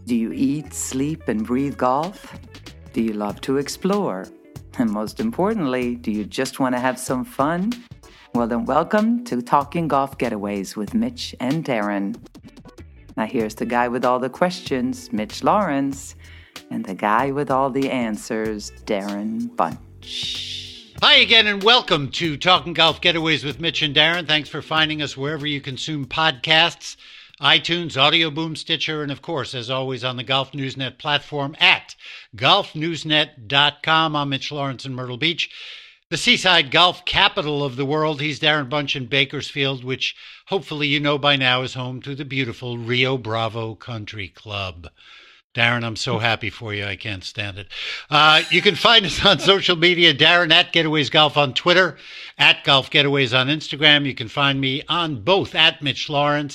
Do you eat, sleep, and breathe golf? Do you love to explore? And most importantly, do you just want to have some fun? Well, then welcome to Talking Golf Getaways with Mitch and Darren. Now here's the guy with all the questions, Mitch Lawrence, and the guy with all the answers, Darren Bunch. Hi again and welcome to Talking Golf Getaways with Mitch and Darren. Thanks for finding us wherever you consume podcasts, iTunes, Audio Boom, Stitcher, and of course, as always, on the Golf Newsnet platform at golfnewsnet.com. I'm Mitch Lawrence in Myrtle Beach, the seaside golf capital of the world. He's Darren Bunch in Bakersfield, which hopefully you know by now is home to the beautiful Rio Bravo Country Club. Darren, I'm so happy for you. I can't stand it. You can find us on social media, Darren at Getaways Golf on Twitter, at Golf Getaways on Instagram. You can find me on both at Mitch Lawrence,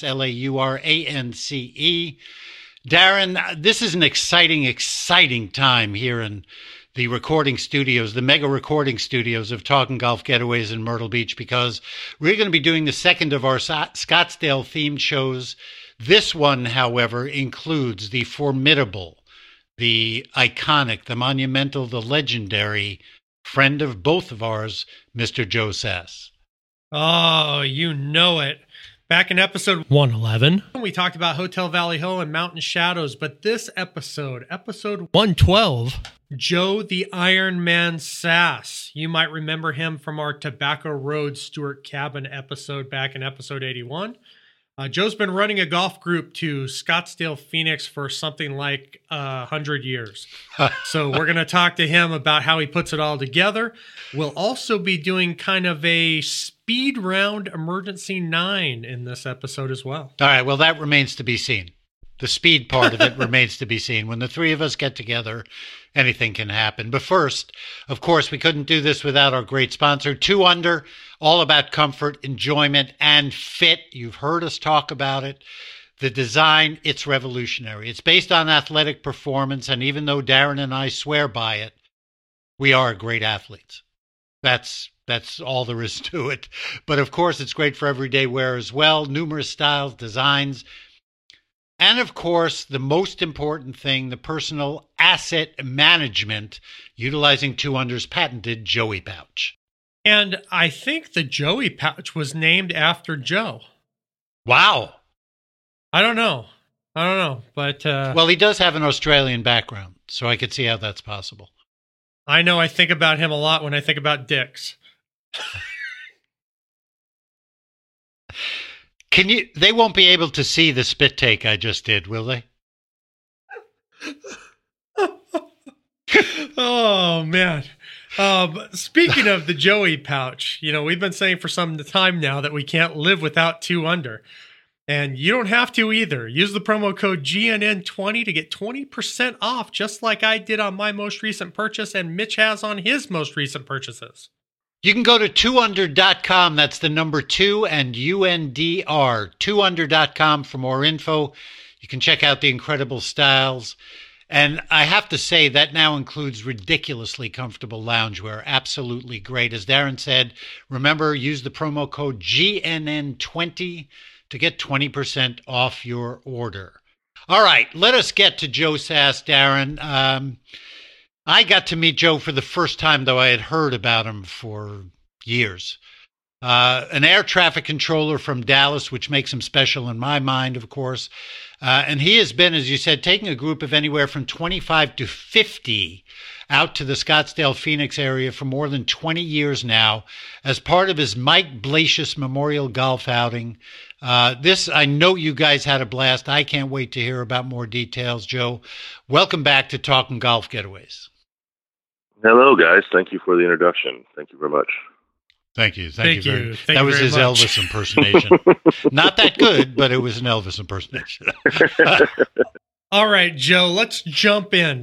Laurance. Darren, this is an exciting time here in the recording studios, the mega recording studios of Talking Golf Getaways in Myrtle Beach, because we're going to be doing the second of our Scottsdale themed shows. This one, however, includes the formidable, the iconic, the monumental, the legendary friend of both of ours, Mr. Joe Sass. Oh, you know it. Back in episode 111, we talked about Hotel Valley Hill and Mountain Shadows, but this episode 112, Joe the Iron Man Sass. You might remember him from our Tobacco Road Stewart Cabin episode back in episode 81. Joe's been running a golf group to Scottsdale, Phoenix for something like 100 years. So we're going to talk to him about how he puts it all together. We'll also be doing kind of a speed round emergency 9 in this episode as well. All right, well, that remains to be seen. The speed part of it remains to be seen. When the three of us get together, anything can happen. But first, of course, we couldn't do this without our great sponsor, 2 Under, all about comfort, enjoyment, and fit. You've heard us talk about it. The design, it's revolutionary. It's based on athletic performance, and even though Darren and I swear by it, we are great athletes. That's all there is to it. But of course, it's great for everyday wear as well. Numerous styles, designs, and of course, the most important thing, the personal asset management, utilizing 2 Under's patented Joey pouch. And I think the Joey pouch was named after Joe. Wow. I don't know, but... well, he does have an Australian background, so I could see how that's possible. I know I think about him a lot when I think about dicks. They won't be able to see the spit take I just did, will they? Oh, man. Speaking of the Joey pouch, we've been saying for some time now that we can't live without 2 Under. And you don't have to either. Use the promo code GNN20 to get 20% off, just like I did on my most recent purchase and Mitch has on his most recent purchases. You can go to 2under.com. That's the number 2 and UNDR. 2under.com for more info. You can check out the incredible styles. And I have to say that now includes ridiculously comfortable loungewear. Absolutely great. As Darren said, remember, use the promo code GNN20 to get 20% off your order. All right, let us get to Joe Sass, Darren. I got to meet Joe for the first time, though I had heard about him for years. An air traffic controller from Dallas, which makes him special in my mind, of course. And he has been, as you said, taking a group of anywhere from 25 to 50 out to the Scottsdale, Phoenix area for more than 20 years now as part of his Mike Blasius Memorial Golf Outing. This, I know you guys had a blast. I can't wait to hear about more details. Joe, welcome back to Talking Golf Getaways. Hello, guys. Thank you for the introduction. Thank you very much. Thank you. Thank you. That was his Elvis impersonation. Not that good, but it was an Elvis impersonation. All right, Joe, let's jump in.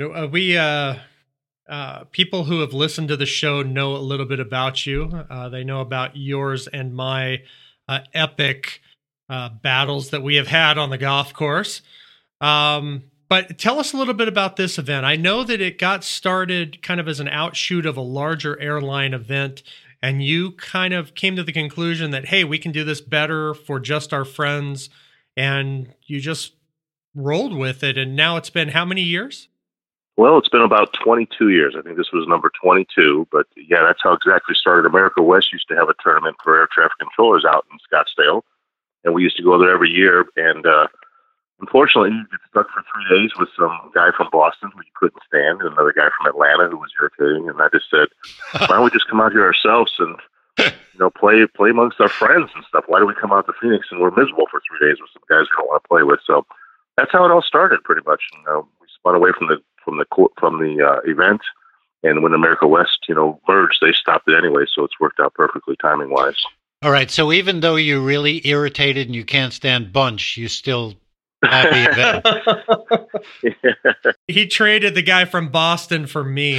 People who have listened to the show know a little bit about you. They know about yours and my epic battles that we have had on the golf course. But tell us a little bit about this event. I know that it got started kind of as an outshoot of a larger airline event, and you kind of came to the conclusion that, hey, we can do this better for just our friends, and you just rolled with it, and now it's been how many years? Well, it's been about 22 years. I think this was number 22, but yeah, that's how exactly started. America West used to have a tournament for air traffic controllers out in Scottsdale, and we used to go there every year. And unfortunately, you get stuck for 3 days with some guy from Boston who you couldn't stand, and another guy from Atlanta who was irritating. And I just said, why don't we just come out here ourselves and play amongst our friends and stuff? Why do we come out to Phoenix and we're miserable for 3 days with some guys we don't want to play with? So that's how it all started, pretty much. We spun away from the event, and when America West merged, they stopped it anyway. So it's worked out perfectly timing wise. All right. So even though you're really irritated and you can't stand bunch, you still have the event. Yeah. He traded the guy from Boston for me.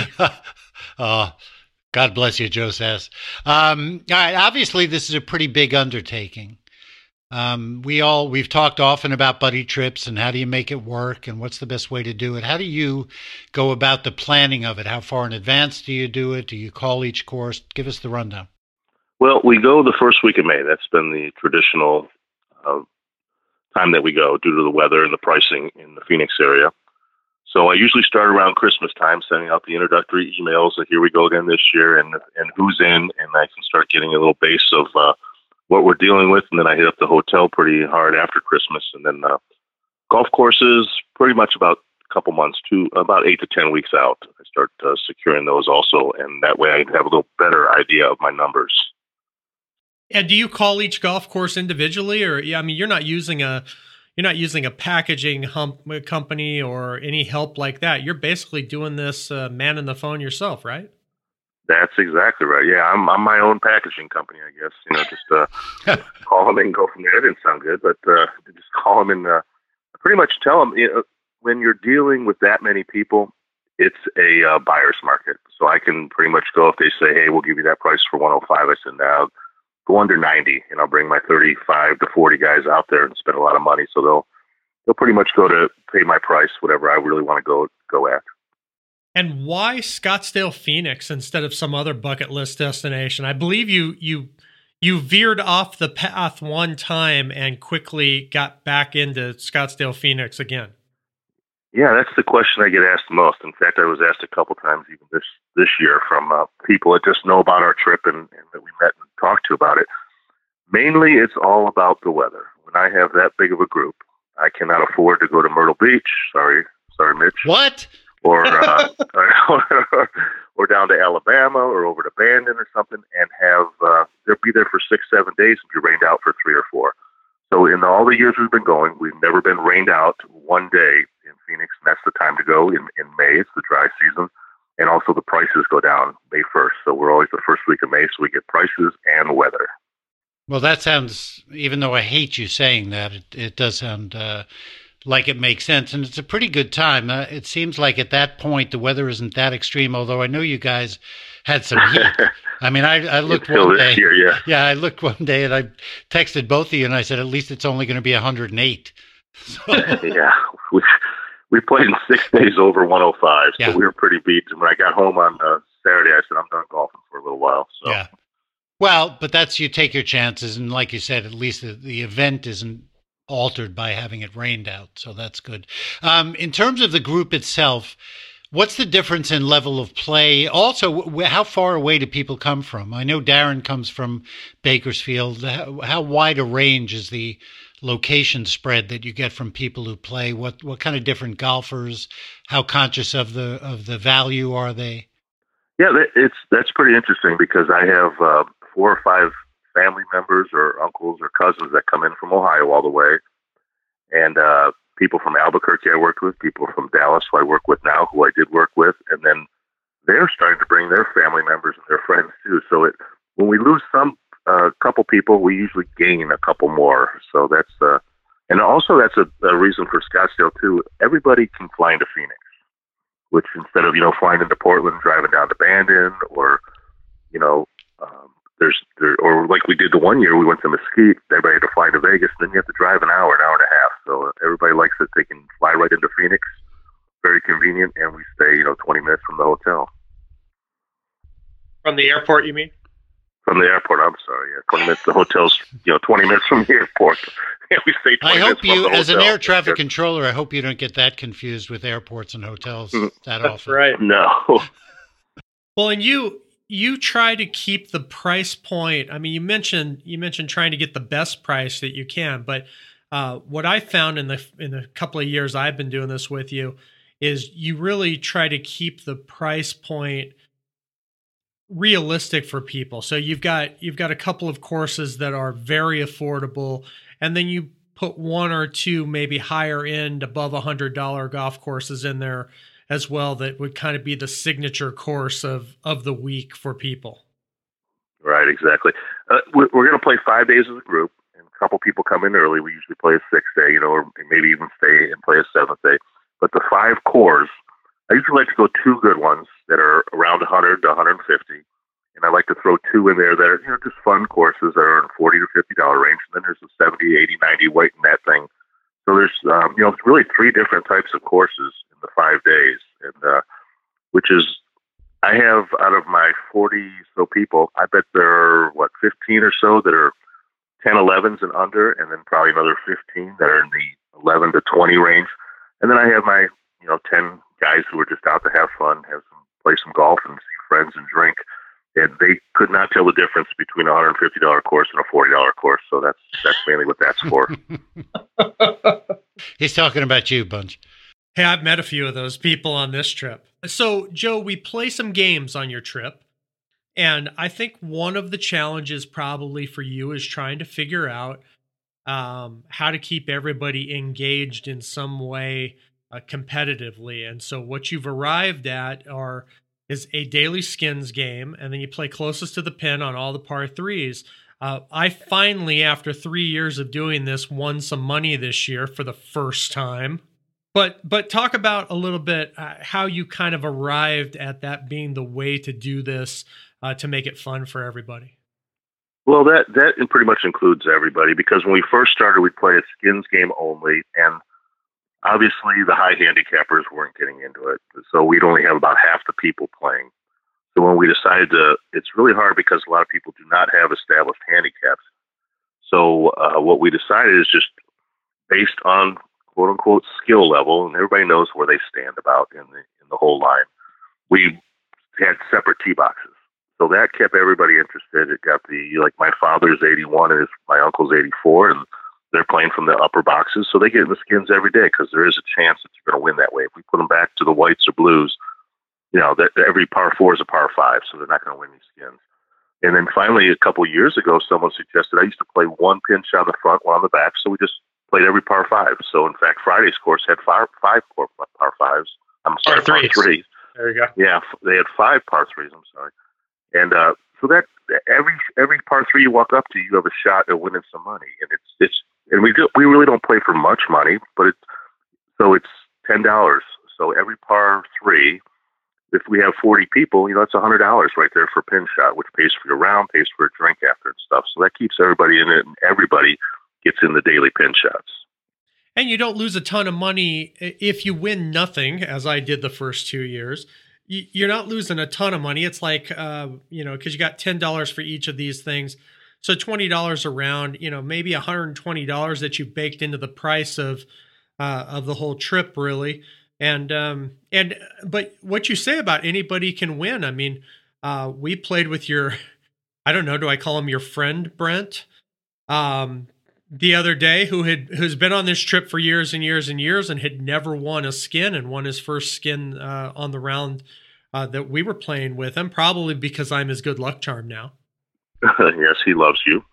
God bless you, Joe Sass. All right. Obviously, this is a pretty big undertaking. We've talked often about buddy trips and how do you make it work and what's the best way to do it. How do you go about the planning of it? How far in advance do you do it? Do you call each course? Give us the rundown. Well, we go the first week of May. That's been the traditional time that we go due to the weather and the pricing in the Phoenix area. So I usually start around Christmas time, sending out the introductory emails that here we go again this year and who's in, and I can start getting a little base of what we're dealing with, and then I hit up the hotel pretty hard after Christmas, and then golf courses pretty much about a couple months to about 8 to 10 weeks out. I start securing those also, and that way I have a little better idea of my numbers. And do you call each golf course individually, or you're not using a packaging company or any help like that? You're basically doing this man on the phone yourself, right? That's exactly right. Yeah, I'm my own packaging company, I guess. Just call them and go from there. It didn't sound good, but just call them and pretty much tell them, when you're dealing with that many people, it's a buyer's market. So I can pretty much go if they say, hey, we'll give you that price for 105. I said, now go under 90, and I'll bring my 35 to 40 guys out there and spend a lot of money. So they'll pretty much go to pay my price, whatever I really want to go at. And why Scottsdale, Phoenix, instead of some other bucket list destination? I believe you veered off the path one time and quickly got back into Scottsdale, Phoenix again. Yeah, that's the question I get asked the most. In fact, I was asked a couple times even this year from people that just know about our trip and that we met and talked to about it. Mainly, it's all about the weather. When I have that big of a group, I cannot afford to go to Myrtle Beach. Sorry, Mitch. What? Or down to Alabama or over to Bandon or something, and have they'll be there for 6-7 days and be rained out for 3 or 4. So in all the years we've been going, we've never been rained out one day in Phoenix, and that's the time to go in May. It's the dry season, and also the prices go down May 1st. So we're always the first week of May, so we get prices and weather. Well, that sounds, even though I hate you saying that, it does sound like it makes sense, and it's a pretty good time. It seems like at that point the weather isn't that extreme, although I know you guys had some heat. I mean, I looked one day. Year, yeah, I looked one day and I texted both of you and I said, at least it's only going to be 108. So. Yeah, we played in 6 days over 105, so we were pretty beat. And when I got home on Saturday, I said, I'm done golfing for a little while. So. Yeah. Well, but that's, you take your chances, and like you said, at least the event isn't altered by having it rained out, so that's good. In terms of the group itself, what's the difference in level of play? Also, how far away do people come from? I know Darren comes from Bakersfield. How wide a range is the location spread that you get from people who play? What kind of different golfers? How conscious of the value are they? Yeah, that's pretty interesting, because I have 4 or 5 family members or uncles or cousins that come in from Ohio all the way, and people from Albuquerque I worked with, people from Dallas who I work with now, who I did work with, and then they're starting to bring their family members and their friends too. So when we lose some couple people, we usually gain a couple more. So that's and also that's a reason for Scottsdale too. Everybody can fly into Phoenix, which instead of flying into Portland, driving down to Bandon, or or like we did the one year, we went to Mesquite, everybody had to fly to Vegas, then you have to drive an hour and a half. So everybody likes that they can fly right into Phoenix, very convenient, and we stay, 20 minutes from the hotel. From the airport, you mean? From the airport, I'm sorry. Yeah, 20 minutes. The hotel's 20 minutes from the airport. Yeah, we stay 20 I minutes hope you, from the as an hotel. air traffic controller, I hope you don't get that confused with airports and hotels that That's often. right. No. Well, and you try to keep the price point. I mean, you mentioned trying to get the best price that you can, but what I found in the couple of years I've been doing this with you is you really try to keep the price point realistic for people. So you've got a couple of courses that are very affordable, and then you put one or two maybe higher end above $100 golf courses in there as well that would kind of be the signature course of the week for people. Right, exactly. We're going to play 5 days as a group, and a couple people come in early. We usually play a 6th day, or maybe even stay and play a 7th day. But the 5 cores, I usually like to go 2 good ones that are around 100 to 150, and I like to throw 2 in there that are just fun courses that are in $40 to $50 range. And then there's a 70, 80, 90 weight in that thing. So there's it's really 3 different types of courses in the 5 days, and which is, I have out of my 40 so people, I bet there are 15 or so that are 10, 11s and under, and then probably another 15 that are in the 11 to 20 range. And then I have my 10 guys who are just out to have fun, play some golf and see friends and drink. And they could not tell the difference between a $150 course and a $40 course. So that's mainly what that's for. He's talking about you, Bunch. Hey, I've met a few of those people on this trip. So, Joe, we play some games on your trip. And I think one of the challenges probably for you is trying to figure out how to keep everybody engaged in some way competitively. And so what you've arrived at is a daily skins game, and then you play closest to the pin on all the par threes. I finally, after 3 years of doing this, won some money this year for the first time. But talk about a little bit how you kind of arrived at that being the way to do this to make it fun for everybody. Well, that pretty much includes everybody, because when we first started, we played a skins game only, and obviously the high handicappers weren't getting into it. So we'd only have about half the people playing. So when we decided it's really hard because a lot of people do not have established handicaps. So what we decided is just based on quote unquote skill level, and everybody knows where they stand about in the whole line. We had separate tee boxes. So that kept everybody interested. It got my father's 81 and my uncle's 84, and they're playing from the upper boxes. So they get in the skins every day because there is a chance that you're going to win that way. If we put them back to the whites or blues, every par 4 is a par 5, so they're not going to win these skins. And then finally, a couple of years ago, someone suggested I used to play one pinch on the front, one on the back, so we just played every par 5. So in fact, Friday's course had five par 5s. I'm sorry, par 3s. There you go. Yeah, they had 5 par 3s. I'm sorry. And so that every par 3 you walk up to, you have a shot at winning some money. And we really don't play for much money, but it's $10. So every par 3, if we have 40 people, that's $100 right there for a pin shot, which pays for your round, pays for a drink after and stuff. So that keeps everybody in it, and everybody gets in the daily pin shots. And you don't lose a ton of money if you win nothing, as I did the first 2 years. You're not losing a ton of money. It's like, because you got $10 for each of these things. So $20 a round, maybe $120 that you baked into the price of the whole trip, really. But what you say about anybody can win. I mean, we played with I don't know, do I call him your friend, Brent? The other day, who's been on this trip for years and years and years and had never won a skin, and won his first skin on the round that we were playing with him, probably because I'm his good luck charm now. Yes, he loves you.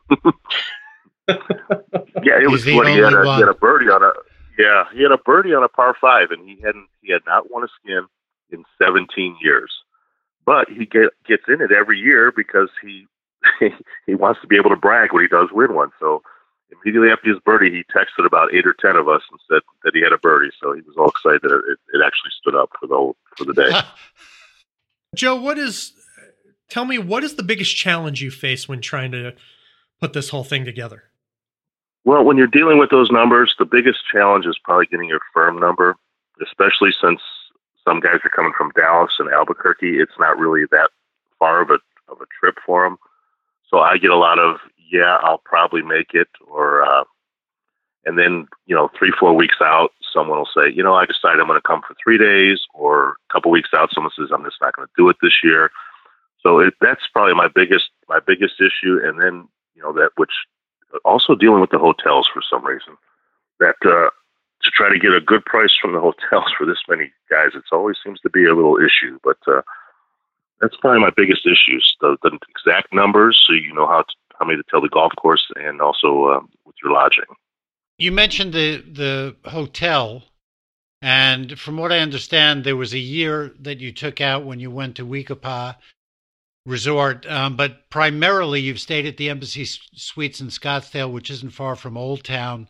Yeah, it was funny. He had a birdie on he had a birdie on a par 5, and he had not won a skin in 17 years. But he gets in it every year because he wants to be able to brag when he does win one. So immediately after his birdie, he texted about 8 or 10 of us and said that he had a birdie. So he was all excited that it actually stood up for the day. Joe, tell me, what is the biggest challenge you face when trying to put this whole thing together? Well, when you're dealing with those numbers, the biggest challenge is probably getting your firm number, especially since some guys are coming from Dallas and Albuquerque. It's not really that far of a trip for them. So I get a lot of, yeah, I'll probably make it, or and then 3-4 weeks out, someone will say, I decided I'm going to come for 3 days, or a couple weeks out, someone says I'm just not going to do it this year. So that's probably my biggest issue, and then that which also dealing with the hotels for some reason, that to try to get a good price from the hotels for this many guys, it always seems to be a little issue, but. That's probably my biggest issues, the exact numbers, so you know how many to tell the golf course, and also with your lodging. You mentioned the hotel, and from what I understand, there was a year that you took out when you went to Weekapaug Resort, but primarily you've stayed at the Embassy Suites in Scottsdale, which isn't far from Old Town.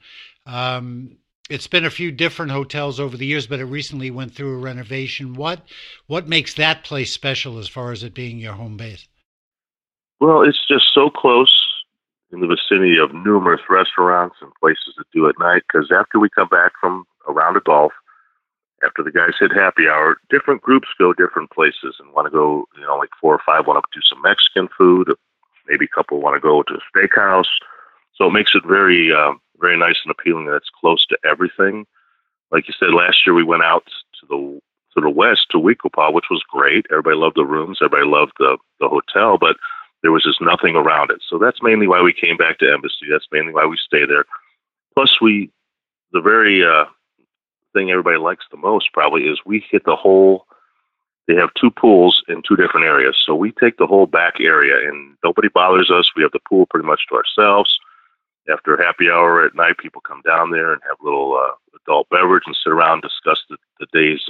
It's been a few different hotels over the years, but it recently went through a renovation. What makes that place special as far as it being your home base? Well, it's just so close in the vicinity of numerous restaurants and places to do at night, because after we come back from a round of golf, after the guys hit happy hour, different groups go different places and want to go, like 4 or 5 want to do some Mexican food. Maybe a couple want to go to a steakhouse. So it makes it very, very nice and appealing that it's close to everything. Like you said, last year we went out to the west, to Weekapaug, which was great. Everybody loved the rooms. Everybody loved the hotel, but there was just nothing around it. So that's mainly why we came back to Embassy. That's mainly why we stay there. Plus, the very thing everybody likes the most probably is we hit the whole. They have 2 pools in 2 different areas, so we take the whole back area, and nobody bothers us. We have the pool pretty much to ourselves. After happy hour at night, people come down there and have a little adult beverage and sit around and discuss the day's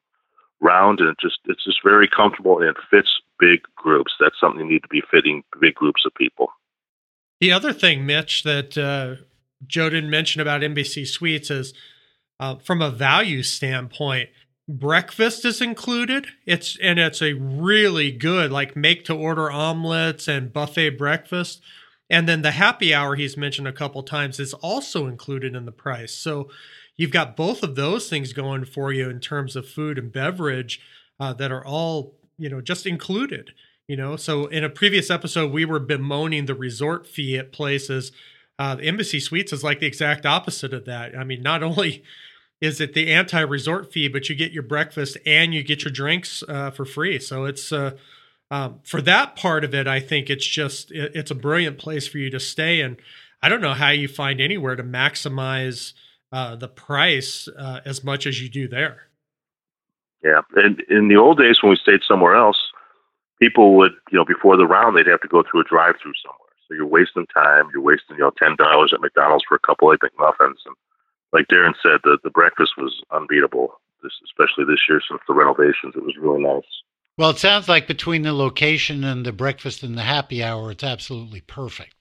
round, and it's just very comfortable, and it fits big groups. That's something you need to be fitting big groups of people. The other thing, Mitch, that Joe didn't mention about Embassy Suites is from a value standpoint, breakfast is included. It's a really good, like, make to order omelets and buffet breakfast. And then the happy hour he's mentioned a couple times is also included in the price. So you've got both of those things going for you in terms of food and beverage that are all, just included. So in a previous episode, we were bemoaning the resort fee at places. The Embassy Suites is like the exact opposite of that. I mean, not only is it the anti-resort fee, but you get your breakfast and you get your drinks for free. So it's for that part of it, I think it's a brilliant place for you to stay. And I don't know how you find anywhere to maximize the price as much as you do there. Yeah. And in the old days when we stayed somewhere else, people would, before the round, they'd have to go through a drive-through somewhere. So you're wasting time. You're wasting, $10 at McDonald's for a couple of McMuffins. And like Darren said, the breakfast was unbeatable, especially this year since the renovations. It was really nice. Well, it sounds like between the location and the breakfast and the happy hour, it's absolutely perfect.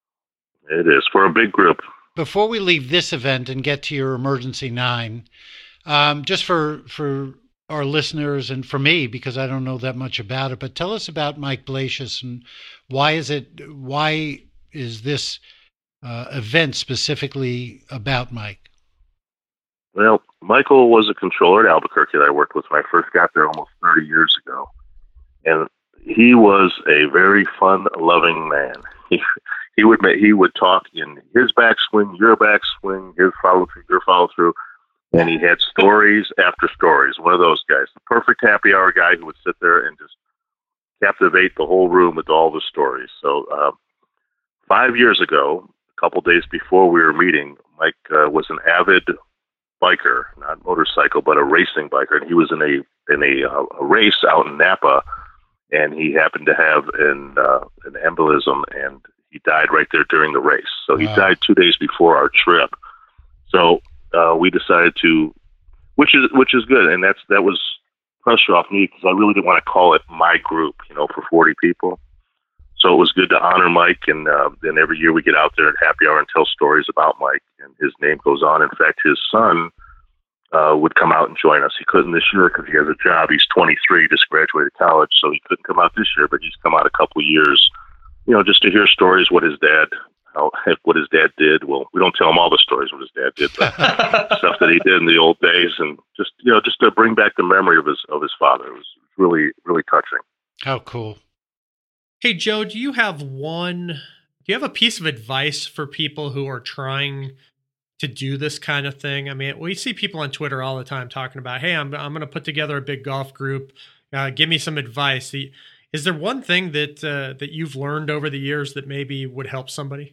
It is for a big group. Before we leave this event and get to your Emergency 9, just for our listeners and for me, because I don't know that much about it, but tell us about Mike Blasius and why is this event specifically about Mike? Well, Michael was a controller at Albuquerque that I worked with when I first got there almost 30 years ago. And he was a very fun-loving man. He would talk in his backswing, your backswing, his follow-through, your follow-through, and he had stories after stories. One of those guys, the perfect happy hour guy who would sit there and just captivate the whole room with all the stories. So 5 years ago, a couple days before we were meeting, Mike was an avid biker, not motorcycle, but a racing biker. And he was in a race out in Napa, and he happened to have an embolism, and he died right there during the race. So he died 2 days before our trip. So we decided to, which is good, and that was pressure off me because I really didn't want to call it my group, for 40 people. So it was good to honor Mike, and then every year we get out there at happy hour and tell stories about Mike, and his name goes on. In fact, his son would come out and join us. He couldn't this year because he has a job. He's 23, just graduated college, so he couldn't come out this year, but he's come out a couple of years, just to hear stories, what his dad did. Well, we don't tell him all the stories what his dad did, but stuff that he did in the old days, and just to bring back the memory of his father. It was really, really touching. How cool. Hey, Joe, do you have a piece of advice for people who are trying to do this kind of thing? I mean, we see people on Twitter all the time talking about, hey, I'm going to put together a big golf group. Give me some advice. Is there one thing that you've learned over the years that maybe would help somebody?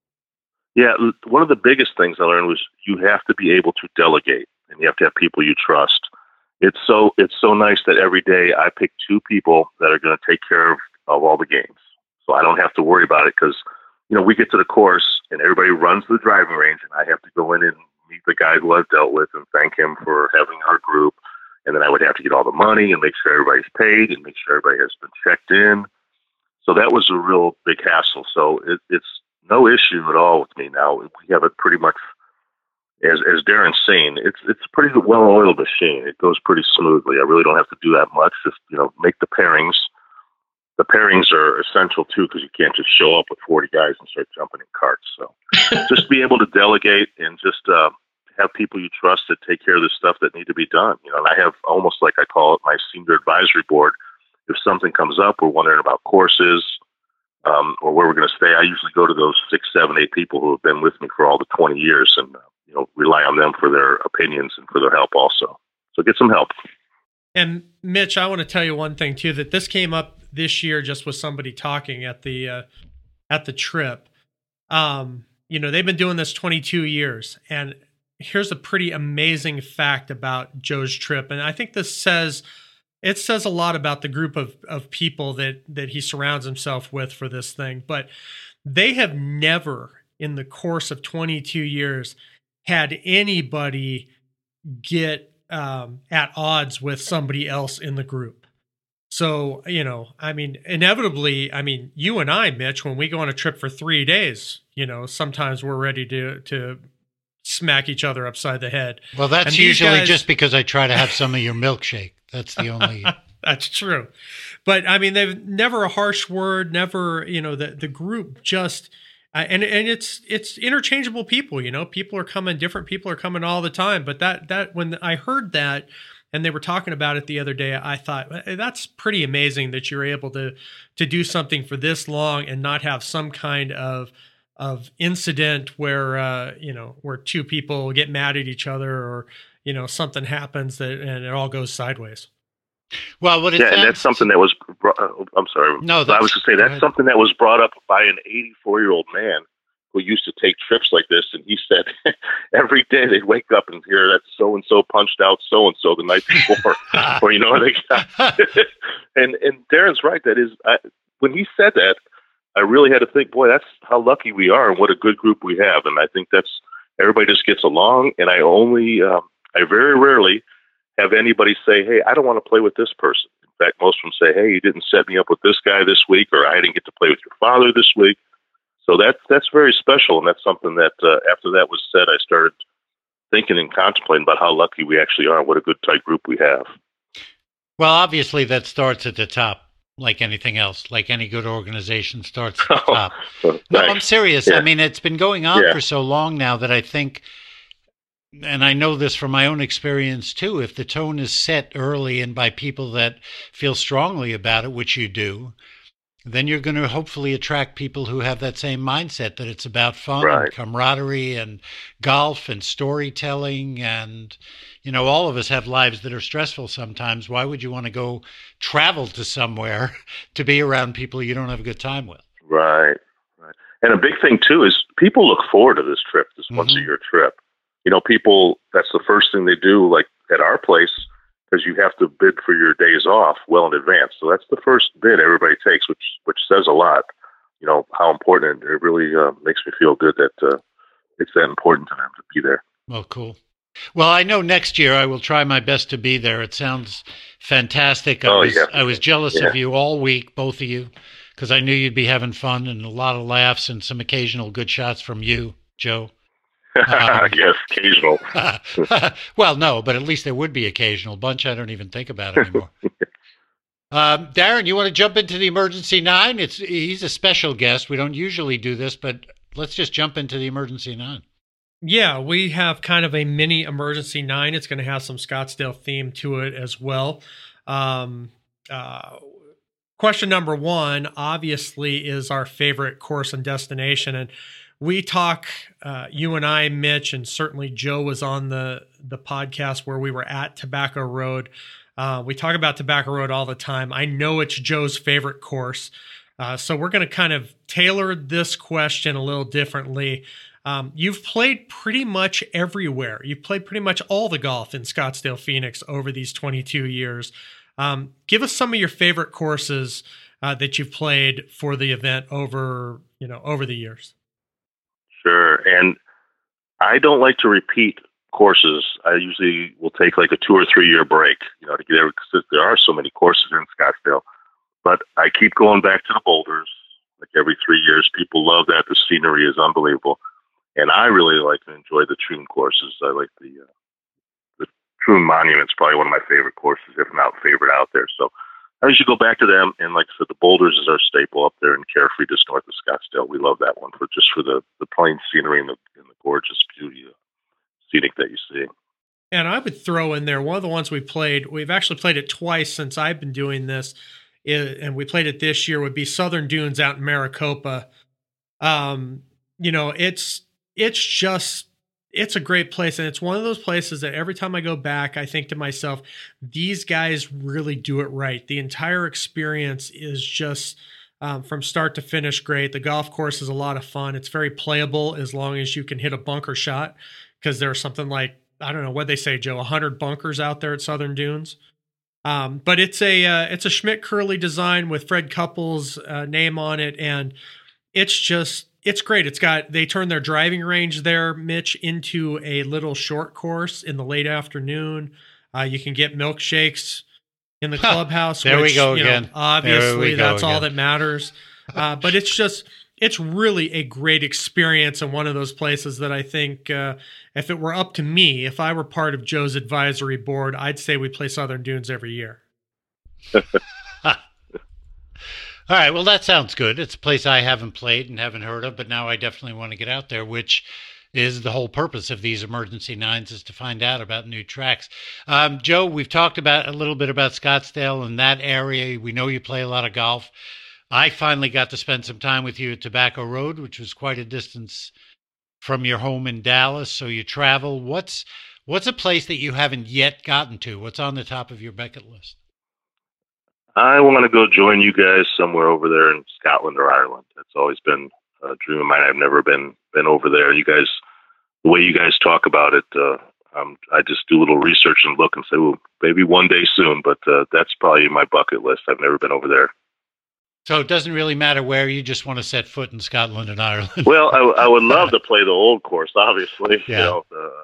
Yeah, one of the biggest things I learned was you have to be able to delegate, and you have to have people you trust. It's so nice that every day I pick 2 people that are going to take care of all the games, so I don't have to worry about it. Because we get to the course and everybody runs to the driving range, and I have to go in and meet the guy who I've dealt with and thank him for having our group, and then I would have to get all the money and make sure everybody's paid and make sure everybody has been checked in. So that was a real big hassle. So it's no issue at all with me now. We have it pretty much, as Darren's saying, it's a pretty well-oiled machine. It goes pretty smoothly. I really don't have to do that much. Just make the pairings. The pairings are essential too, because you can't just show up with 40 guys and start jumping in carts. So just be able to delegate and just have people you trust to take care of the stuff that need to be done. And I have almost, like I call it, my senior advisory board. If something comes up, we're wondering about courses or where we're going to stay. I usually go to those 6, 7, 8 people who have been with me for all the 20 years and rely on them for their opinions and for their help also. So get some help. And Mitch, I want to tell you one thing too, that this came up this year just with somebody talking at the trip. They've been doing this 22 years, and here's a pretty amazing fact about Joe's trip. And I think this says a lot about the group of people that he surrounds himself with for this thing. But they have never, in the course of 22 years, had anybody get at odds with somebody else in the group. So, inevitably, you and I, Mitch, when we go on a trip for 3 days, sometimes we're ready to smack each other upside the head. Well, that's usually just because I try to have some of your milkshake. That's the only. That's true. But they've never a harsh word, never, the group just, and it's interchangeable people, people are coming, different people are coming all the time. But that when I heard that, and they were talking about it the other day, I thought that's pretty amazing that you're able to do something for this long and not have some kind of incident where where 2 people get mad at each other or something happens and it all goes sideways. Well, and that's something that was. I'm sorry. No, I was going to say that's something that was brought up by an 84-year-old man who used to take trips like this, and he said every day they'd wake up and hear that so and so punched out so and so the night before, or they got. and Darren's right. That is, when he said that, I really had to think, boy, that's how lucky we are, and what a good group we have. And I think that's everybody just gets along. And I very rarely have anybody say, hey, I don't want to play with this person. In fact, most of them say, hey, you didn't set me up with this guy this week, or I didn't get to play with your father this week. So that's very special, and that's something that after that was said, I started thinking and contemplating about how lucky we actually are, what a good tight group we have. Well, obviously that starts at the top, like anything else, like any good organization starts at the top. No, I'm serious. Yeah. It's been going on for so long now that I think, and I know this from my own experience too, if the tone is set early and by people that feel strongly about it, which you do, then you're going to hopefully attract people who have that same mindset, that it's about fun and camaraderie and golf and storytelling. And, all of us have lives that are stressful sometimes. Why would you want to go travel to somewhere to be around people you don't have a good time with? Right. And a big thing, too, is people look forward to this trip, this once-a-year trip. People, that's the first thing they do, like at our place, because you have to bid for your days off well in advance. So that's the first bid everybody takes, which says a lot, how important it really makes me feel good that it's that important to them to be there. Well, cool. Well, I know next year I will try my best to be there. It sounds fantastic. I was jealous of you all week, both of you, because I knew you'd be having fun and a lot of laughs and some occasional good shots from you, Joe. Yes, occasional. Well, no, but at least there would be occasional. Bunch I don't even think about anymore. Darren, you want to jump into the emergency 9? He's a special guest. We don't usually do this, but let's just jump into the emergency 9. Yeah, we have kind of a mini emergency 9. It's going to have some Scottsdale theme to it as well. Question number one, obviously, is our favorite course and destination. And we talk, you and I, Mitch, and certainly Joe was on the podcast where we were at Tobacco Road. We talk about Tobacco Road all the time. I know it's Joe's favorite course. So we're going to kind of tailor this question a little differently. You've played pretty much everywhere. You've played pretty much all the golf in Scottsdale, Phoenix over these 22 years. Give us some of your favorite courses that you've played for the event over the years. Sure. And I don't like to repeat courses. I usually will take like a 2 or 3 year break, to get there, because there are so many courses in Scottsdale. But I keep going back to the boulders. Like every 3 years, people love that. The scenery is unbelievable. And I really like and enjoy the Troon courses. I like the Troon Monument's probably one of my favorite courses, if not favorite out there. So I usually go back to them. And like I said, the boulders is our staple up there in Carefree, just north of Scottsdale. We love that one for the plain scenery and the gorgeous beauty of scenic that you see. And I would throw in there one of the ones we've actually played it twice since I've been doing this, and we played it this year, would be Southern Dunes out in Maricopa. It's a great place. And it's one of those places that every time I go back, I think to myself, these guys really do it right. The entire experience is just from start to finish great. The golf course is a lot of fun. It's very playable as long as you can hit a bunker shot, because there's something like, I don't know what they say, Joe, 100 bunkers out there at Southern Dunes. But it's a Schmidt Curley design with Fred Couples' name on it, and it's great. They turned their driving range there, Mitch, into a little short course in the late afternoon. You can get milkshakes in the clubhouse. There we go again. Obviously, that's all that matters. But it's really a great experience, and one of those places that I think if it were up to me, if I were part of Joe's advisory board, I'd say we play Southern Dunes every year. All right, well, that sounds good. It's a place I haven't played and haven't heard of, but now I definitely want to get out there, which is the whole purpose of these emergency nines, is to find out about new tracks. Joe, we've talked about a little bit about Scottsdale and that area. We know you play a lot of golf. I finally got to spend some time with you at Tobacco Road, which was quite a distance from your home in Dallas. So you travel. What's a place that you haven't yet gotten to? What's on the top of your bucket list? I want to go join you guys somewhere over there in Scotland or Ireland. That's always been a dream of mine. I've never been over there. You guys, the way you guys talk about it, I just do a little research and look and say, well, maybe one day soon, but that's probably my bucket list. I've never been over there. So it doesn't really matter where, you just want to set foot in Scotland and Ireland. Well, I would love to play the old course, obviously. Yeah.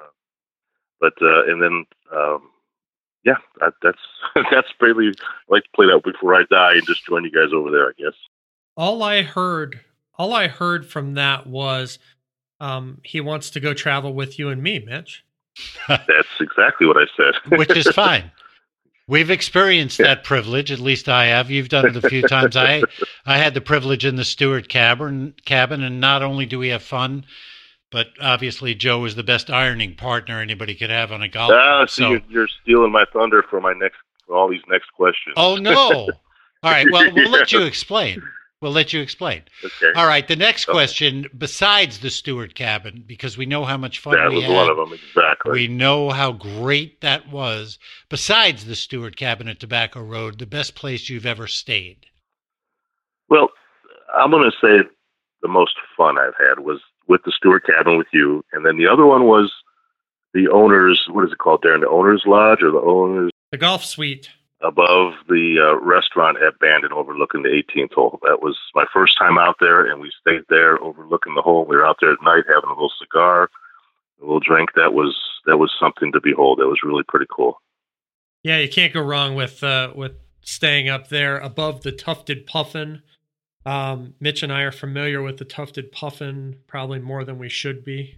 Yeah, that's really, I like to play that before I die and just join you guys over there, I guess. All I heard from that was he wants to go travel with you and me, Mitch. That's exactly what I said. Which is fine. We've experienced that privilege. At least I have. You've done it a few times. I had the privilege in the Stewart cabin, and not only do we have fun, but obviously Joe is the best ironing partner anybody could have on a golf course. So you're stealing my thunder for all these next questions. Oh, no. All right. Well, we'll let you explain. Okay. All right. The next question, besides the Stewart cabin, because we know how much fun we had. That was one of them, exactly. We know how great that was. Besides the Stewart cabin at Tobacco Road, the best place you've ever stayed? Well, I'm going to say the most fun I've had was with the Stewart cabin with you. And then the other one was the owner's, what is it called, Darren? The owner's lodge or the golf suite above the restaurant at Bandon overlooking the 18th hole. That was my first time out there, and we stayed there overlooking the hole. We were out there at night having a little cigar, a little drink. That was something to behold. That was really pretty cool. Yeah, you can't go wrong with staying up there above the Tufted Puffin. Mitch and I are familiar with the Tufted Puffin probably more than we should be.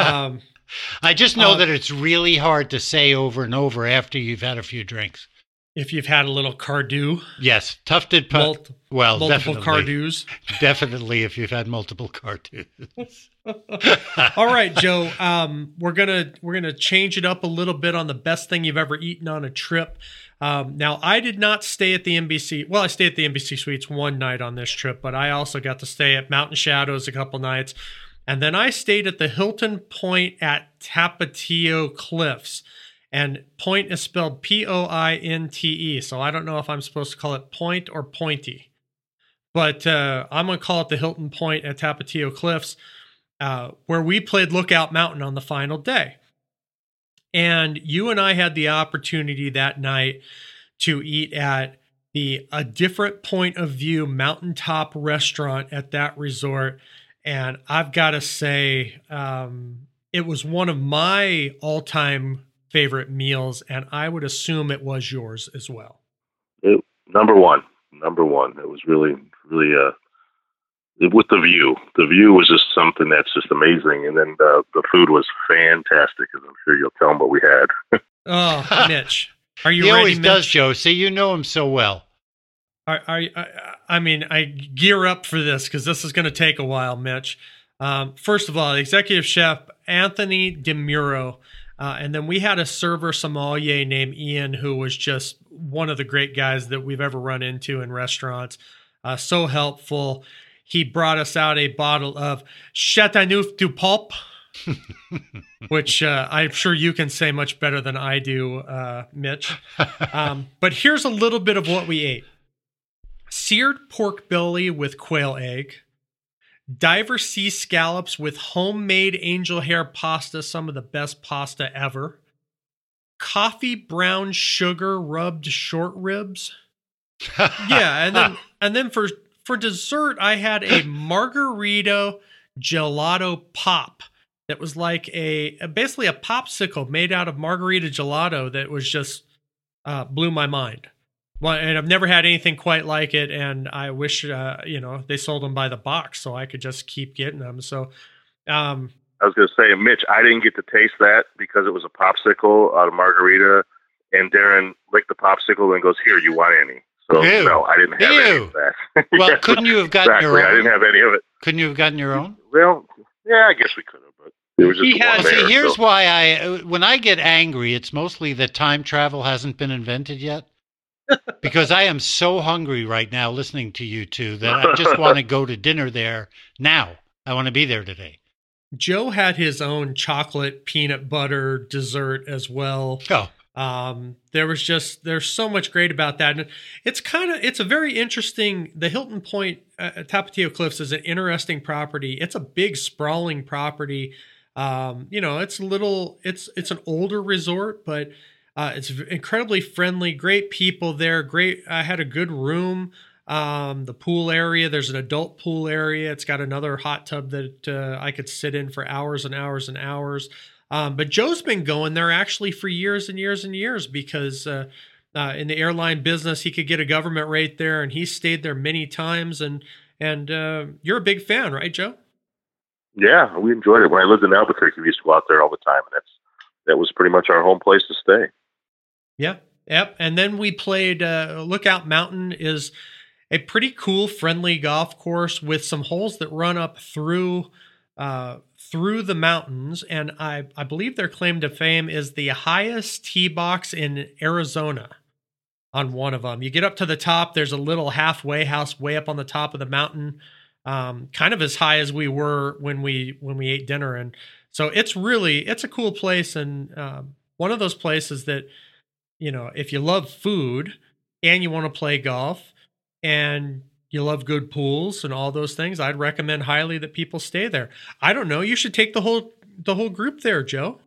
I just know that it's really hard to say over and over after you've had a few drinks. If you've had a little Cardew. Yes, tufted putt. Well, multiple definitely. Cardews. Definitely, if you've had multiple Cardews. All right, Joe. We're gonna change it up a little bit on the best thing you've ever eaten on a trip. Now, I did not stay at the Embassy. Well, I stayed at the Embassy Suites one night on this trip, but I also got to stay at Mountain Shadows a couple nights, and then I stayed at the Hilton Point at Tapatio Cliffs. And point is spelled Pointe. So I don't know if I'm supposed to call it point or pointy. But I'm going to call it the Hilton Point at Tapatio Cliffs, where we played Lookout Mountain on the final day. And you and I had the opportunity that night to eat at a different point of view mountaintop restaurant at that resort. And I've got to say, it was one of my all-time favorite meals, and I would assume it was yours as well. Number one. It was really with the view. The view was just something that's just amazing, and then the food was fantastic, as I'm sure you'll tell them what we had. Oh, Mitch, are you he ready? Always Mitch? does, Joe. See, you know him so well. I gear up for this because this is going to take a while, Mitch. First of all, executive chef Anthony DeMuro. And then we had a server sommelier named Ian, who was just one of the great guys that we've ever run into in restaurants. So helpful. He brought us out a bottle of Chateauneuf du Pape, which I'm sure you can say much better than I do, Mitch. But here's a little bit of what we ate. Seared pork belly with quail egg. Diver sea scallops with homemade angel hair pasta, some of the best pasta ever. Coffee brown sugar rubbed short ribs. Yeah, and then for dessert, I had a margarita gelato pop that was like basically a popsicle made out of margarita gelato that was just blew my mind. Well, and I've never had anything quite like it, and I wish they sold them by the box so I could just keep getting them. So, I was going to say, Mitch, I didn't get to taste that because it was a popsicle out of margarita, and Darren licked the popsicle and goes, "Here, you want any?" So no, I didn't have any of that. Well, Yeah, couldn't you have gotten your own? I didn't have any of it. Couldn't you have gotten your own? Well, yeah, I guess we could have, but it was just one there. See, here's why when I get angry, it's mostly that time travel hasn't been invented yet. Because I am so hungry right now listening to you two that I just want to go to dinner there now. I want to be there today. Joe had his own chocolate peanut butter dessert as well. Oh. There's so much great about that. And it's a very interesting, the Hilton Point at Tapatio Cliffs is an interesting property. It's a big sprawling property. It's an older resort, but it's incredibly friendly, great people there. Great. I had a good room. The pool area, there's an adult pool area. It's got another hot tub that I could sit in for hours and hours and hours. But Joe's been going there actually for years and years and years because in the airline business, he could get a government rate there, and he stayed there many times. And you're a big fan, right, Joe? Yeah, we enjoyed it. When I lived in Albuquerque, we used to go out there all the time, and that was pretty much our home place to stay. Yeah. Yep. And then we played Lookout Mountain is a pretty cool, friendly golf course with some holes that run up through the mountains. And I believe their claim to fame is the highest tee box in Arizona on one of them. You get up to the top, there's a little halfway house way up on the top of the mountain, kind of as high as we were when we ate dinner. And so it's a cool place. And one of those places that, if you love food and you want to play golf and you love good pools and all those things, I'd recommend highly that people stay there. I don't know. You should take the whole group there, Joe.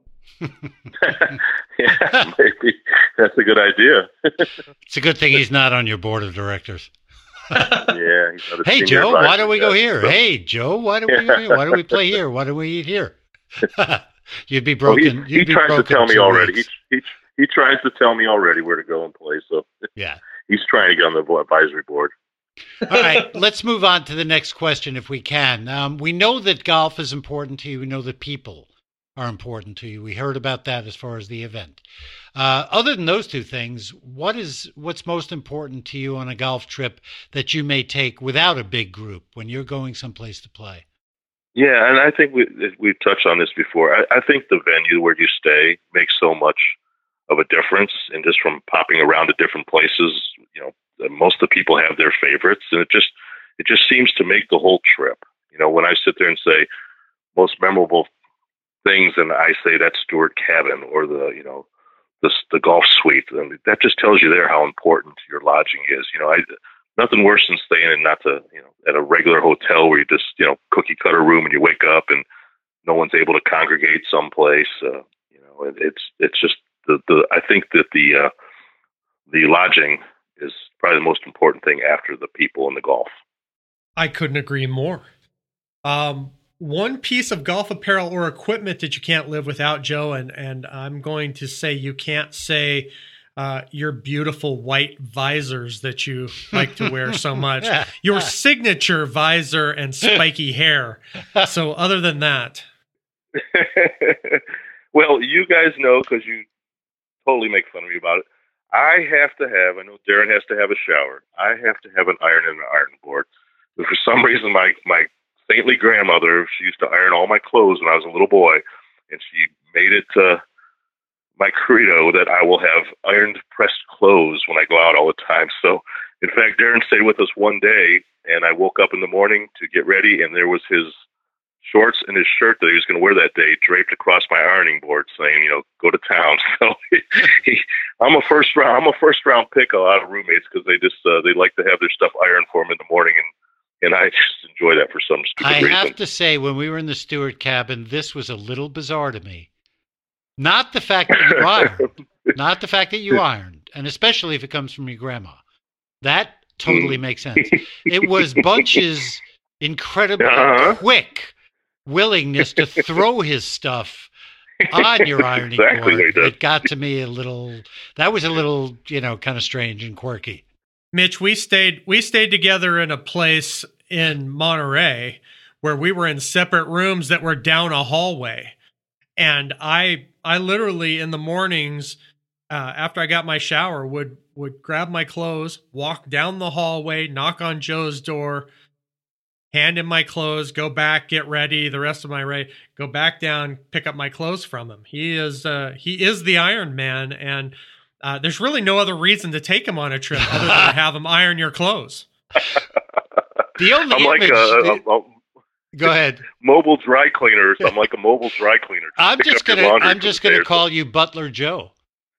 Yeah, maybe that's a good idea. It's a good thing he's not on your board of directors. Yeah. He's not a Hey, senior Joe, advisor why don't we go yet, here? so. Hey, Joe, why don't we go here? Why don't we play here? Why don't we eat here? You'd be broken. He tries to tell me already. He tries to tell me already where to go and play. So yeah, he's trying to get on the advisory board. All right, let's move on to the next question if we can. We know that golf is important to you. We know that people are important to you. We heard about that as far as the event. Other than those two things, what's most important to you on a golf trip that you may take without a big group when you're going someplace to play? Yeah, and I think we've touched on this before. I think the venue where you stay makes so much of a difference, and just from popping around to different places, most of the people have their favorites, and it just seems to make the whole trip. When I sit there and say most memorable things, and I say that's Stewart Cabin or the golf suite, and that just tells you there how important your lodging is. Nothing worse than staying in at a regular hotel where you just cookie cutter room and you wake up and no one's able to congregate someplace. It's just I think that the lodging is probably the most important thing after the people and the golf. I couldn't agree more. One piece of golf apparel or equipment that you can't live without, Joe, and I'm going to say you can't say your beautiful white visors that you like to wear so much. Your signature visor and spiky hair. So other than that. Well, you guys know, because you totally make fun of me about it, I know Darren has to have a shower. I have to have an iron and an iron board. But for some reason, my saintly grandmother, she used to iron all my clothes when I was a little boy, and she made it my credo that I will have ironed, pressed clothes when I go out all the time. So, in fact, Darren stayed with us one day, and I woke up in the morning to get ready, and there was his shorts and his shirt that he was going to wear that day draped across my ironing board, saying, go to town. So I'm a first round pick a lot of roommates, because they like to have their stuff ironed for them in the morning, and I just enjoy that for some stupid reason. I have to say, when we were in the Stewart Cabin, this was a little bizarre to me. Not the fact that you ironed, and especially if it comes from your grandma. That totally makes sense. It was Bunch's incredibly quick willingness to throw his stuff on your ironing board. It got to me that was a little, kind of strange and quirky. Mitch, we stayed together in a place in Monterey where we were in separate rooms that were down a hallway. And I literally in the mornings, after I got my shower, would grab my clothes, walk down the hallway, knock on Joe's door, hand him my clothes, go back, get ready, the rest of my way, go back down, pick up my clothes from him. He is the Iron Man, and there's really no other reason to take him on a trip other than to have him iron your clothes. The only go ahead. Mobile dry cleaner. I'm like a mobile dry cleaner. I'm just gonna call you Butler Joe.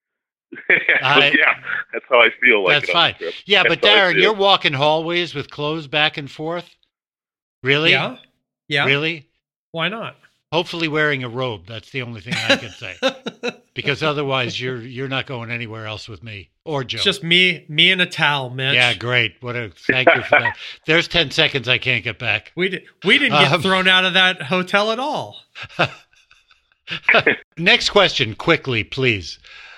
Yeah, that's how I feel. That's fine. Yeah, but Darren, you're walking hallways with clothes back and forth. Really? Yeah. Really? Why not? Hopefully wearing a robe. That's the only thing I can say. Because otherwise you're not going anywhere else with me or Joe. It's just me and a towel, Mitch. Yeah, great. Thank you for that. There's 10 seconds I can't get back. We didn't get thrown out of that hotel at all. Next question, quickly, please.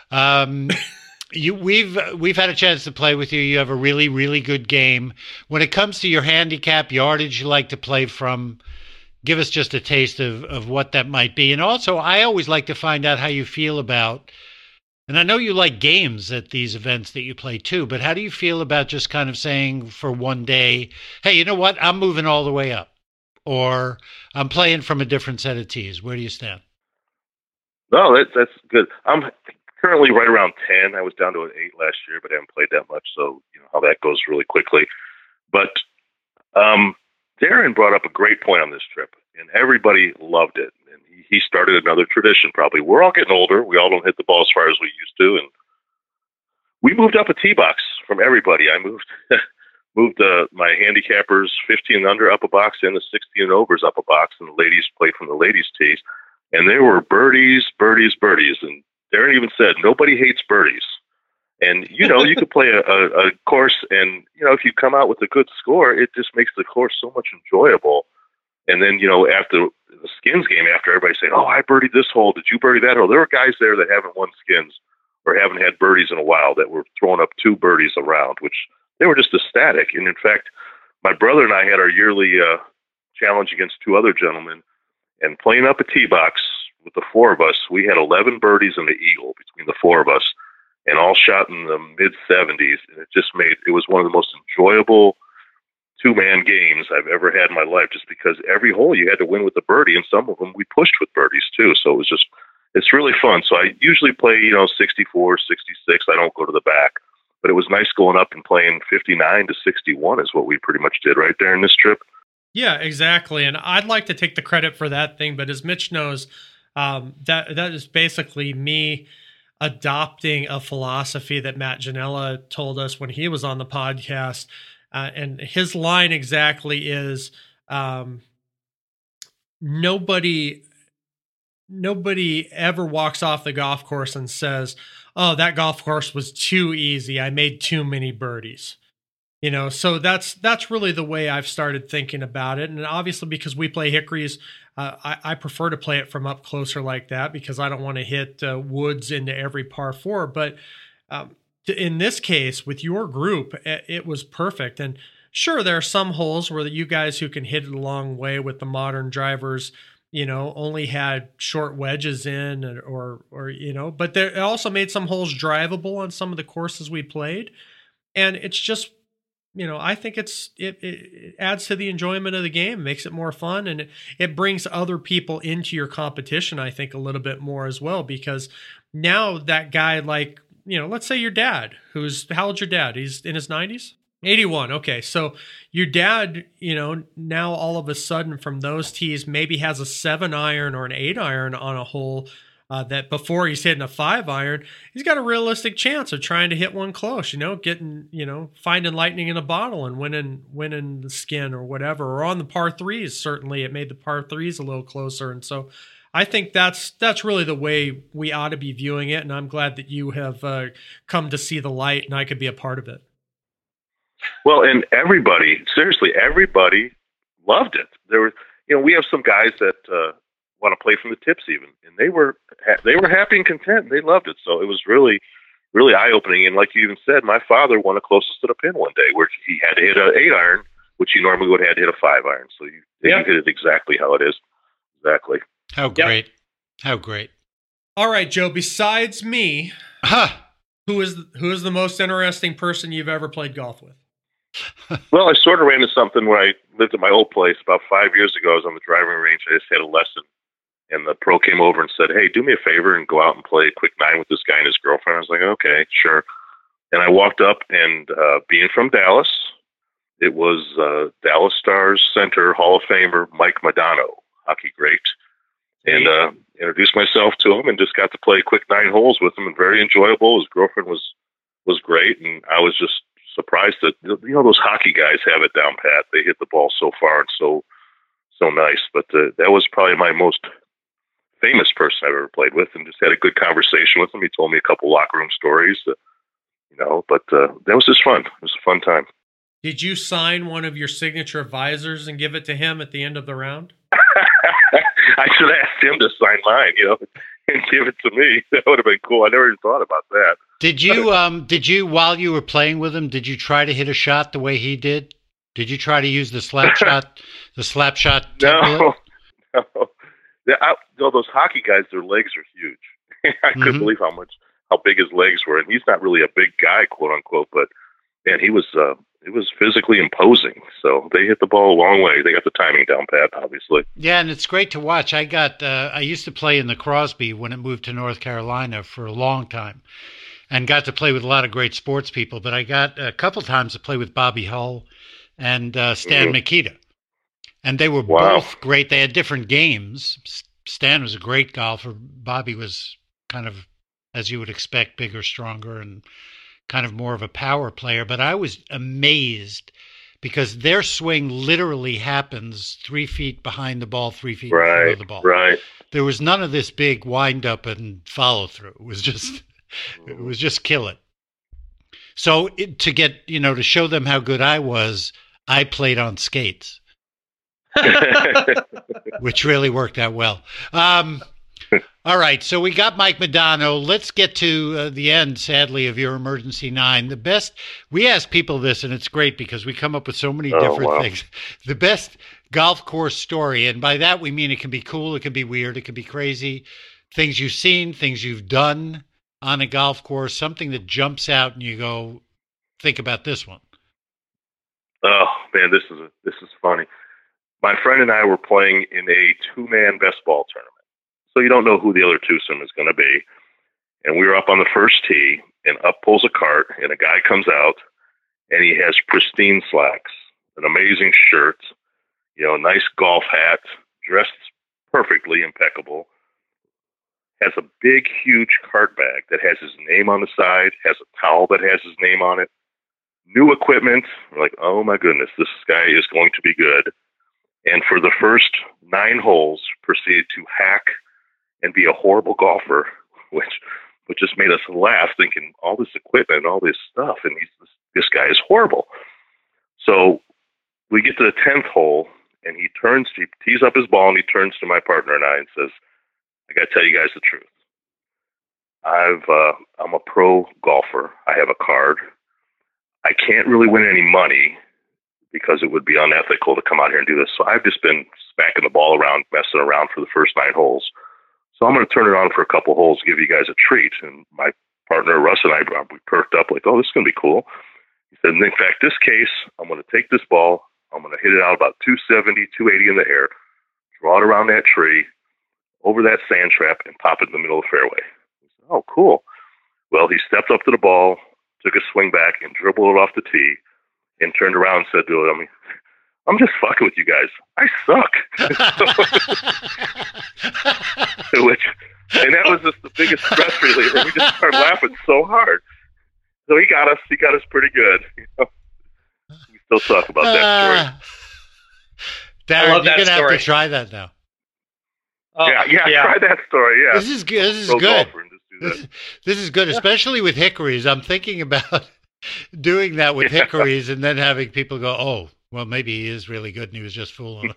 We've had a chance to play with you. You have a really, really good game. When it comes to your handicap yardage you like to play from, give us just a taste of what that might be. And also, I always like to find out how you feel about, and I know you like games at these events that you play too, but how do you feel about just kind of saying for one day, hey, you know what? I'm moving all the way up, or I'm playing from a different set of tees. Where do you stand? No, that's good. I'm currently right around 10. I was down to an 8 last year, but I haven't played that much, so you know how that goes really quickly. But Darren brought up a great point on this trip, and everybody loved it. And he started another tradition, probably. We're all getting older. We all don't hit the ball as far as we used to, and we moved up a tee box from everybody. I moved my handicappers 15 and under up a box, and the 16 and overs up a box, and the ladies played from the ladies' tees. And there were birdies. And Darren even said, nobody hates birdies. And, you know, you could play a course, and, you know, if you come out with a good score, it just makes the course so much enjoyable. And then, you know, after the skins game, after everybody saying, oh, I birdied this hole, did you birdie that hole? There were guys there that haven't won skins or haven't had birdies in a while that were throwing up 2 birdies around, which they were just ecstatic. And, in fact, my brother and I had our yearly challenge against 2 other gentlemen, and playing up a tee box with the four of us, we had 11 birdies and the eagle between the four of us, and all shot in the mid 70s. And it was one of the most enjoyable two-man games I've ever had in my life, just because every hole you had to win with a birdie, and some of them we pushed with birdies too. So it's really fun. So I usually play, 64, 66. I don't go to the back, but it was nice going up and playing 59 to 61 is what we pretty much did right there in this trip. Yeah, exactly. And I'd like to take the credit for that thing, but as Mitch knows, that is basically me adopting a philosophy that Matt Janella told us when he was on the podcast. And his line exactly is, nobody ever walks off the golf course and says, "Oh, that golf course was too easy. I made too many birdies." So that's really the way I've started thinking about it. And obviously, because we play hickories, I prefer to play it from up closer like that, because I don't want to hit woods into every par four. But in this case, with your group, it was perfect. And sure, there are some holes where you guys who can hit it a long way with the modern drivers, only had short wedges in, or but it also made some holes drivable on some of the courses we played. And it's just, I think it adds to the enjoyment of the game, makes it more fun, and it brings other people into your competition, I think, a little bit more as well, because now that guy, like, let's say your dad, how old's your dad? He's in his 90s? 81. Okay. So your dad, now all of a sudden from those tees maybe has a 7-iron or an 8-iron on a hole that before he's hitting a 5-iron, he's got a realistic chance of trying to hit one close, finding lightning in a bottle and winning the skin or whatever, or on the par threes. Certainly it made the par threes a little closer. And so I think that's really the way we ought to be viewing it. And I'm glad that you have come to see the light and I could be a part of it. Well, and everybody loved it. There were, we have some guys that want to play from the tips even, and they were happy and content. They loved it. So it was really, really eye-opening. And like you even said, my father won a closest to the pin one day where he had to hit an 8-iron, which he normally would have had to hit a 5-iron. So you hit it exactly how it is. Exactly. How great. Yep. How great. All right, Joe, besides me, who is the most interesting person you've ever played golf with? Well, I sort of ran into something when I lived at my old place about 5 years ago. I was on the driving range. I just had a lesson, and the pro came over and said, "Hey, do me a favor and go out and play a quick 9 with this guy and his girlfriend." I was like, "Okay, sure." And I walked up, and being from Dallas, it was Dallas Stars center Hall of Famer Mike Modano, hockey great, and introduced myself to him and just got to play a quick 9 holes with him, and very enjoyable. His girlfriend was great, and I was just surprised that those hockey guys have it down pat. They hit the ball so far and so nice. But that was probably my most famous person I've ever played with, and just had a good conversation with him. He told me a couple locker room stories, but that was just fun. It was a fun time. Did you sign one of your signature visors and give it to him at the end of the round? I should have asked him to sign mine, and give it to me. That would have been cool. I never even thought about that. Did you, while you were playing with him, did you try to hit a shot the way he did? Did you try to use the slap shot? No. Those hockey guys, their legs are huge. I couldn't believe how big his legs were. And he's not really a big guy, quote unquote, but man, it was physically imposing. So they hit the ball a long way. They got the timing down pat, obviously. Yeah, and it's great to watch. I used to play in the Crosby when it moved to North Carolina for a long time, and got to play with a lot of great sports people. But I got a couple times to play with Bobby Hull and Stan Mikita. And they were both great. They had different games. Stan was a great golfer. Bobby was kind of, as you would expect, bigger, stronger, and kind of more of a power player. But I was amazed because their swing literally happens 3 feet behind the ball, 3 feet in front of the ball. Right. There was none of this big wind up and follow through. It was just kill it. So to get, to show them how good I was, I played on skates, which really worked out well. All right, so we got Mike Modano. Let's get to the end, sadly, of your emergency 9. We ask people this, and it's great because we come up with so many different things. The golf course story. And by that, we mean it can be cool, it can be weird, it can be crazy. Things you've seen, things you've done on a golf course, something that jumps out and you go, think about this one. Oh man, this is funny. My friend and I were playing in a 2-man best ball tournament, so you don't know who the other twosome is going to be. And we were up on the first tee, and up pulls a cart, and a guy comes out, and he has pristine slacks, an amazing shirt, nice golf hat, dressed perfectly, impeccable. Has a big, huge cart bag that has his name on the side, has a towel that has his name on it, new equipment. We're like, oh my goodness, this guy is going to be good. And for the first 9 holes, proceeded to hack and be a horrible golfer, which just made us laugh, thinking all this equipment, all this stuff, and this guy is horrible. So we get to the 10th hole, and he tees up his ball, and he turns to my partner and I and says, I got to tell you guys the truth. I'm a pro golfer. I have a card. I can't really win any money because it would be unethical to come out here and do this. So I've just been smacking the ball around, messing around for the first 9 holes. So I'm going to turn it on for a couple holes, give you guys a treat. And my partner, Russ, and I, we perked up like, oh, this is going to be cool. He said, in fact, this case, I'm going to take this ball. I'm going to hit it out about 270, 280 in the air, draw it around that tree, over that sand trap, and pop it in the middle of the fairway. He said, oh, cool. Well, he stepped up to the ball, took a swing back, and dribbled it off the tee, and turned around and said to it, I'm just fucking with you guys. I suck. And that was just the biggest stress reliever. We just started laughing so hard. So he got us pretty good. We still talk about that story. Darren, you're going to have to try that now. Oh, yeah, try that story. Yeah, this is good. This is good, especially with hickories. I'm thinking about doing that with hickories, and then having people go, "Oh, well, maybe he is really good, and he was just fooling."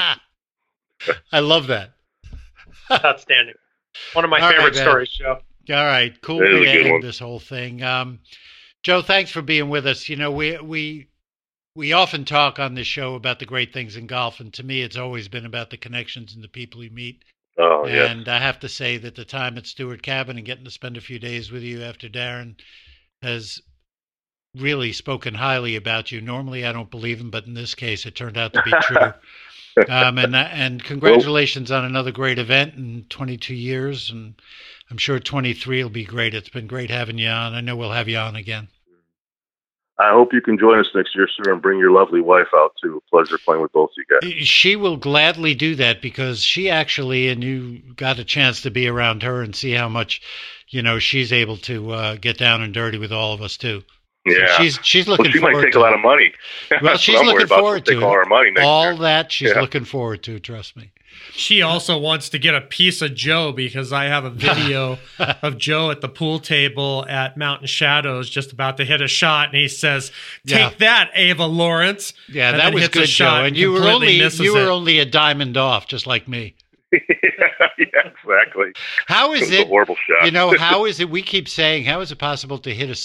I love that. Outstanding. One of my favorite stories, Joe. All right, cool way to end this whole thing. Joe, thanks for being with us. We often talk on this show about the great things in golf, and to me, it's always been about the connections and the people you meet. Oh, yeah. And I have to say that the time at Stewart Cabin and getting to spend a few days with you after Darren has really spoken highly about you. Normally, I don't believe him, but in this case, it turned out to be true. And congratulations on another great event in 22 years, and I'm sure 23 will be great. It's been great having you on. I know we'll have you on again. I hope you can join us next year, sir, and bring your lovely wife out too. A pleasure playing with both of you guys. She will gladly do that because she actually, and you got a chance to be around her and see how much, she's able to get down and dirty with all of us too. Yeah, so she's looking. She might take a lot of money. Well, she's looking forward to all her money next all year. that. She's looking forward to. Trust me. She also wants to get a piece of Joe because I have a video of Joe at the pool table at Mountain Shadows just about to hit a shot, and he says, "Take that, Ava Lawrence." Yeah, that was good, Joe. And you were only a diamond off, just like me. Yeah, exactly. How is it? A horrible shot. How is it? We keep saying, how is it possible to hit a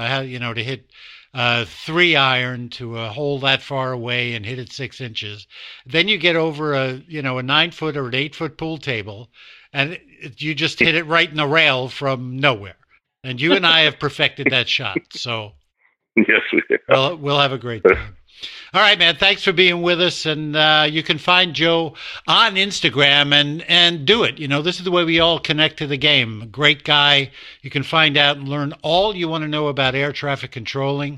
3-iron to a hole that far away and hit it 6 inches? Then you get over a 9-foot or an 8-foot pool table, and you just hit it right in the rail from nowhere. And you and I have perfected that shot. So yes, we have. We'll have a great time. All right, man. Thanks for being with us. And you can find Joe on Instagram and do it. This is the way we all connect to the game. A great guy. You can find out and learn all you want to know about air traffic controlling.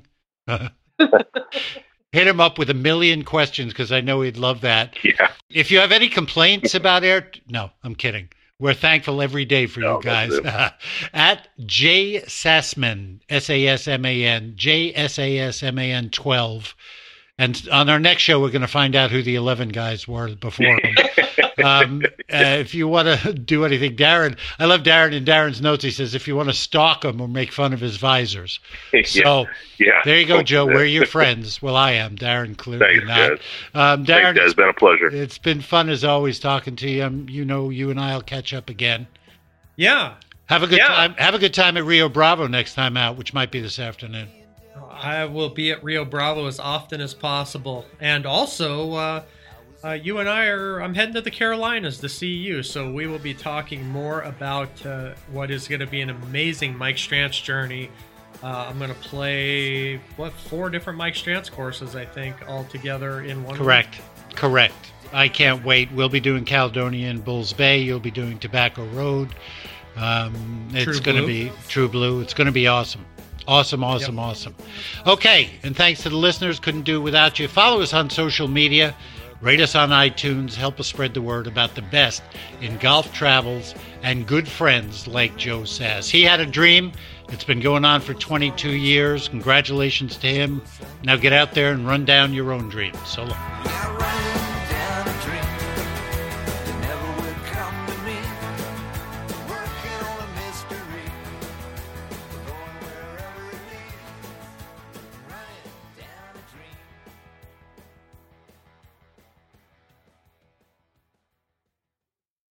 Hit him up with 1 million questions because I know he'd love that. Yeah. If you have any complaints about no, I'm kidding. We're thankful every day for you guys. At J Sassman, Sasman, JSASMAN 12. And on our next show, we're going to find out who the 11 guys were before him. If you want to do anything, Darren, I love Darren. In Darren's notes, he says, if you want to stalk him or make fun of his visors. So there you go, Joe. We're your friends. Well, I am. Darren clearly not. Darren, thanks, it's been a pleasure. It's been fun as always talking to you. You and I will catch up again. Yeah. Have a good time. Have a good time at Rio Bravo next time out, which might be this afternoon. I will be at Rio Bravo as often as possible. And also, you and I'm heading to the Carolinas to see you, so we will be talking more about what is going to be an amazing Mike Strantz journey. I'm going to play, 4 different Mike Strantz courses, I think, all together in one Correct. week. Correct. I can't wait. We'll be doing Caledonia and Bulls Bay. You'll be doing Tobacco Road. It's going to be True Blue. It's going to be awesome. Awesome. Okay, and thanks to the listeners. Couldn't do it without you. Follow us on social media. Rate us on iTunes. Help us spread the word about the best in golf travels and good friends like Joe Sass. He had a dream. It's been going on for 22 years. Congratulations to him. Now get out there and run down your own dreams. So long.